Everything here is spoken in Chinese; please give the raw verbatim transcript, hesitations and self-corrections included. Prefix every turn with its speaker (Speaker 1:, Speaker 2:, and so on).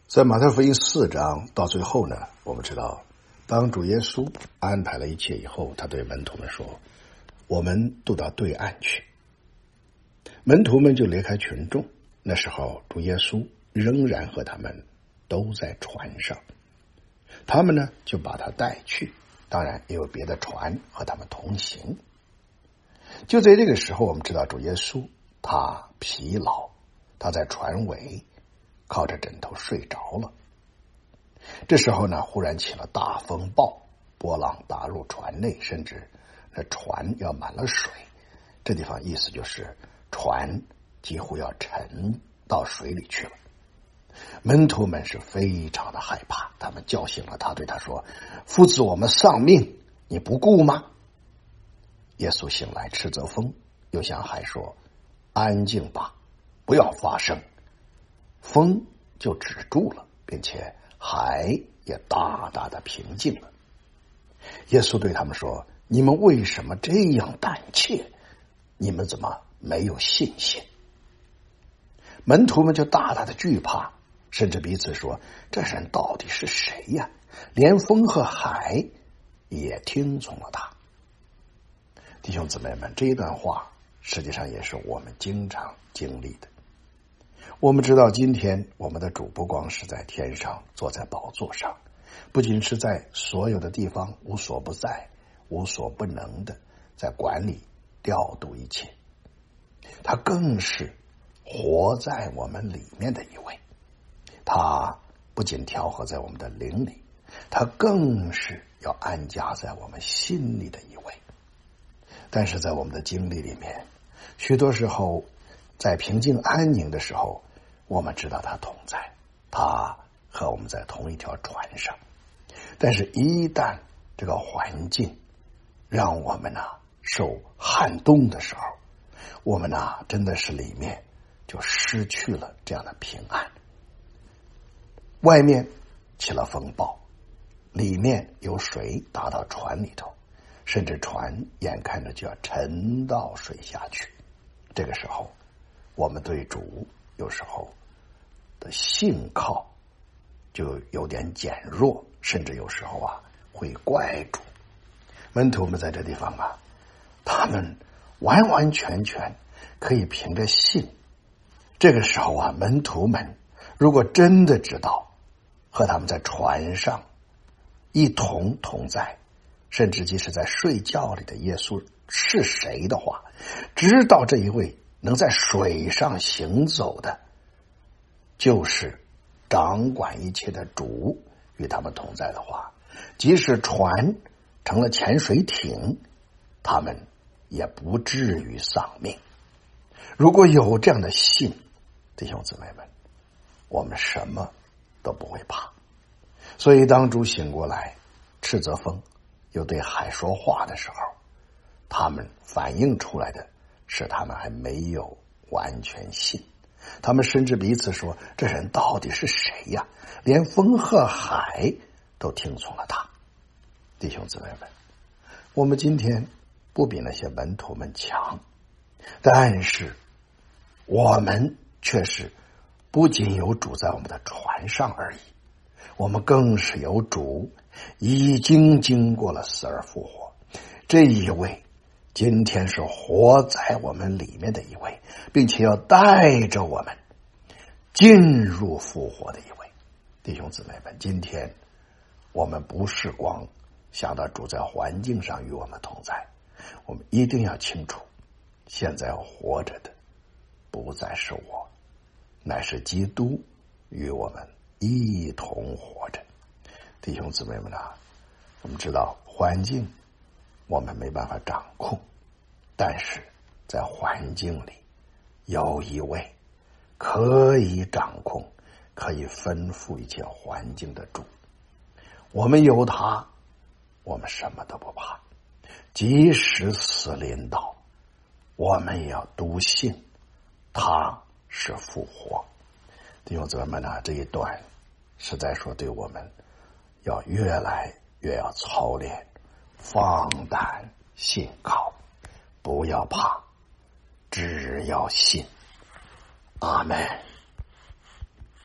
Speaker 1: 在马太福音四章到最后呢，我们知道当主耶稣安排了一切以后，他对门徒们说，我们渡到对岸去。门徒们就离开群众，那时候主耶稣仍然和他们都在船上，他们呢就把他带去，当然也有别的船和他们同行。就在这个时候，我们知道主耶稣他疲劳，他在船尾靠着枕头睡着了。这时候呢，忽然起了大风暴，波浪打入船内，甚至那船要满了水。这地方意思就是船几乎要沉到水里去了。门徒们是非常的害怕，他们叫醒了他，对他说，夫子，我们丧命，你不顾吗？耶稣醒来，斥责风，又向海说，安静吧，不要发声。风就止住了，并且海也大大的平静了。耶稣对他们说，你们为什么这样胆怯？你们怎么没有信心？门徒们就大大的惧怕，甚至彼此说，这人到底是谁呀？连风和海也听从了他。弟兄姊妹们，这一段话实际上也是我们经常经历的。我们知道今天我们的主不光是在天上坐在宝座上，不仅是在所有的地方无所不在无所不能的在管理调度一切，他更是活在我们里面的一位。他不仅调和在我们的灵里，他更是要安家在我们心里的一位。但是在我们的经历里面，许多时候在平静安宁的时候，我们知道他同在，他和我们在同一条船上。但是一旦这个环境让我们呢、啊、受撼动的时候，我们呢、啊、真的是里面就失去了这样的平安。外面起了风暴，里面有水打到船里头，甚至船眼看着就要沉到水下去。这个时候我们对主有时候的信靠就有点减弱，甚至有时候啊会怪主。门徒们在这地方啊，他们完完全全可以凭着信。这个时候啊，门徒们如果真的知道和他们在船上一同同在，甚至即使在睡觉里的耶稣是谁的话，知道这一位能在水上行走的就是掌管一切的主与他们同在的话，即使船成了潜水艇，他们也不至于丧命。如果有这样的信，弟兄姊妹们，我们什么都不会怕。所以当主醒过来斥责风，又对海说话的时候，他们反映出来的是他们还没有完全信。他们甚至彼此说，这人到底是谁呀？连风和海都听从了他。弟兄姊妹们，我们今天不比那些门徒们强，但是我们却是不仅有主在我们的船上而已，我们更是有主已经经过了死而复活。这一位今天是活在我们里面的一位，并且要带着我们进入复活的一位。弟兄姊妹们，今天我们不是光想到主在环境上与我们同在，我们一定要清楚，现在活着的不再是我，乃是基督与我们一同活着。弟兄姊妹们啊，我们知道环境我们没办法掌控，但是在环境里有一位可以掌控可以吩咐一切环境的主。我们有他，我们什么都不怕，即使死临到，我们也要笃信他是复活。弟兄姊妹们啊，这一段实在说对我们要越来越要操练，放胆信靠，不要怕，只要信。阿们。